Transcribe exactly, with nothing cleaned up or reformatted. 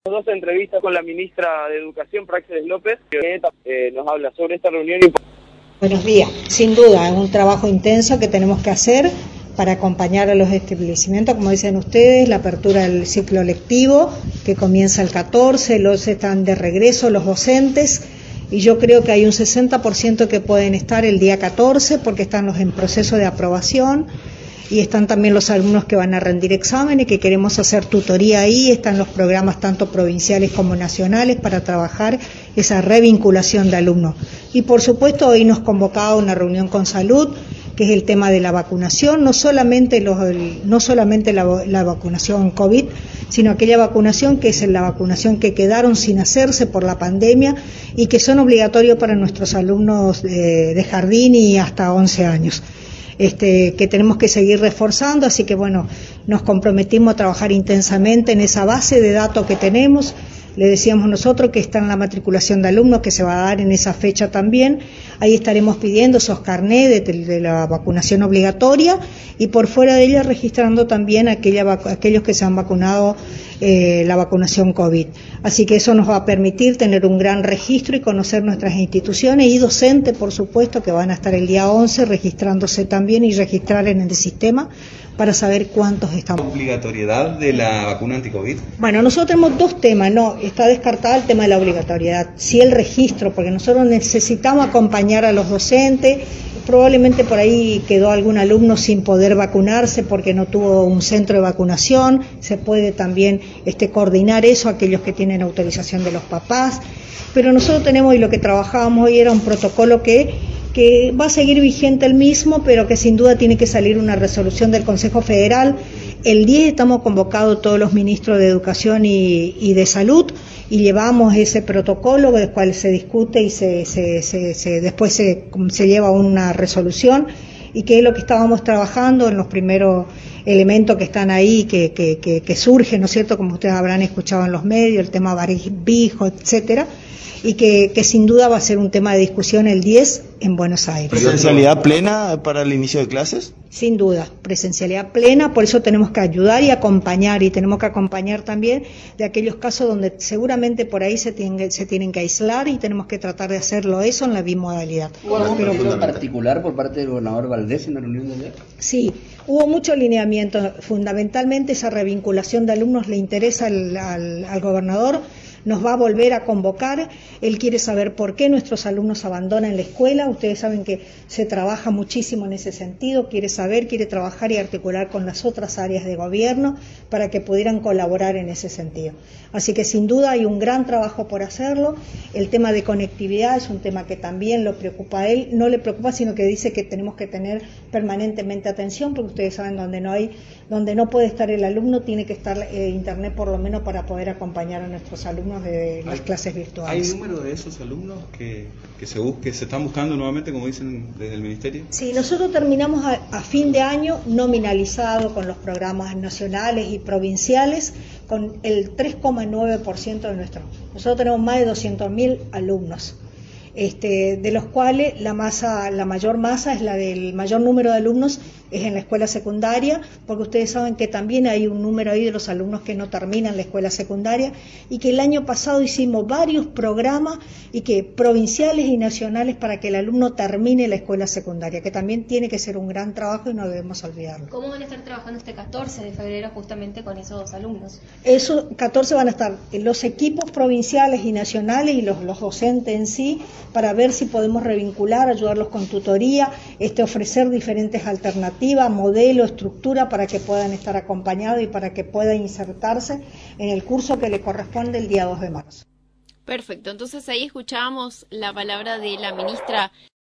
Dos entrevistas con la ministra de Educación, Praxedis López, que eh, nos habla sobre esta reunión. Buenos días. Sin duda, es un trabajo intenso que tenemos que hacer para acompañar a los establecimientos, como dicen ustedes, la apertura del ciclo lectivo, que comienza el catorce, los están de regreso los docentes, y yo creo que hay un sesenta por ciento que pueden estar el día catorce, porque están los en proceso de aprobación, y están también los alumnos que van a rendir exámenes, que queremos hacer tutoría ahí, están los programas tanto provinciales como nacionales para trabajar esa revinculación de alumnos. Y por supuesto hoy nos convocaba una reunión con salud, que es el tema de la vacunación, no solamente, los, no solamente la, la vacunación COVID, sino aquella vacunación que es la vacunación que quedaron sin hacerse por la pandemia y que son obligatorios para nuestros alumnos de, de jardín y hasta once años. Este, que tenemos que seguir reforzando, así que bueno, nos comprometimos a trabajar intensamente en esa base de datos que tenemos. Le decíamos nosotros que está en la matriculación de alumnos, que se va a dar en esa fecha también. Ahí estaremos pidiendo esos carnés de, de la vacunación obligatoria y por fuera de ella registrando también aquella, aquellos que se han vacunado eh, la vacunación COVID. Así que eso nos va a permitir tener un gran registro y conocer nuestras instituciones y docentes, por supuesto, que van a estar el día once registrándose también y registrar en el sistema para saber cuántos estamos. ¿Obligatoriedad de la vacuna anticovid? Bueno, nosotros tenemos dos temas, no, está descartada el tema de la obligatoriedad, sí el registro, porque nosotros necesitamos acompañar a los docentes, probablemente por ahí quedó algún alumno sin poder vacunarse porque no tuvo un centro de vacunación, se puede también este, coordinar eso, aquellos que tienen autorización de los papás, pero nosotros tenemos, y lo que trabajábamos hoy era un protocolo que que va a seguir vigente el mismo, pero que sin duda tiene que salir una resolución del Consejo Federal. El diez estamos convocados todos los ministros de Educación y, y de Salud y llevamos ese protocolo del cual se discute y se, se, se, se, después se, se lleva una resolución y que es lo que estábamos trabajando en los primeros elementos que están ahí, que, que, que, que surgen, ¿no es cierto?, como ustedes habrán escuchado en los medios, el tema barbijo, etcétera, y que, que sin duda va a ser un tema de discusión el diez en Buenos Aires. ¿Presencialidad plena para el inicio de clases? Sin duda, presencialidad plena, por eso tenemos que ayudar y acompañar, y tenemos que acompañar también de aquellos casos donde seguramente por ahí se tienen, se tienen que aislar y tenemos que tratar de hacerlo eso en la bimodalidad. ¿Hubo algún proyecto particular por parte del gobernador Valdés en la reunión de ayer? Sí, hubo mucho alineamiento, fundamentalmente esa revinculación de alumnos le interesa al, al, al gobernador. Nos va a volver a convocar, él quiere saber por qué nuestros alumnos abandonan la escuela, ustedes saben que se trabaja muchísimo en ese sentido, quiere saber, quiere trabajar y articular con las otras áreas de gobierno para que pudieran colaborar en ese sentido. Así que sin duda hay un gran trabajo por hacerlo, el tema de conectividad es un tema que también lo preocupa a él, no le preocupa sino que dice que tenemos que tener permanentemente atención, porque ustedes saben donde no hay, donde no puede estar el alumno, tiene que estar eh, internet por lo menos para poder acompañar a nuestros alumnos de las clases virtuales. ¿Hay número de esos alumnos que, que, se busque, se están buscando nuevamente, como dicen desde el Ministerio? Sí, nosotros terminamos a, a fin de año nominalizado con los programas nacionales y provinciales con el tres coma nueve por ciento de nuestro. Nosotros tenemos más de doscientos mil alumnos. Este, de los cuales la masa, la mayor masa es la del mayor número de alumnos es en la escuela secundaria, porque ustedes saben que también hay un número ahí de los alumnos que no terminan la escuela secundaria y que el año pasado hicimos varios programas y que provinciales y nacionales para que el alumno termine la escuela secundaria, que también tiene que ser un gran trabajo y no debemos olvidarlo. ¿Cómo van a estar trabajando este catorce de febrero justamente con esos alumnos? Esos catorce van a estar los equipos provinciales y nacionales y los, los docentes en sí, para ver si podemos revincular, ayudarlos con tutoría, este, ofrecer diferentes alternativas, modelo, estructura para que puedan estar acompañados y para que puedan insertarse en el curso que le corresponde el día dos de marzo. Perfecto, entonces ahí escuchábamos la palabra de la ministra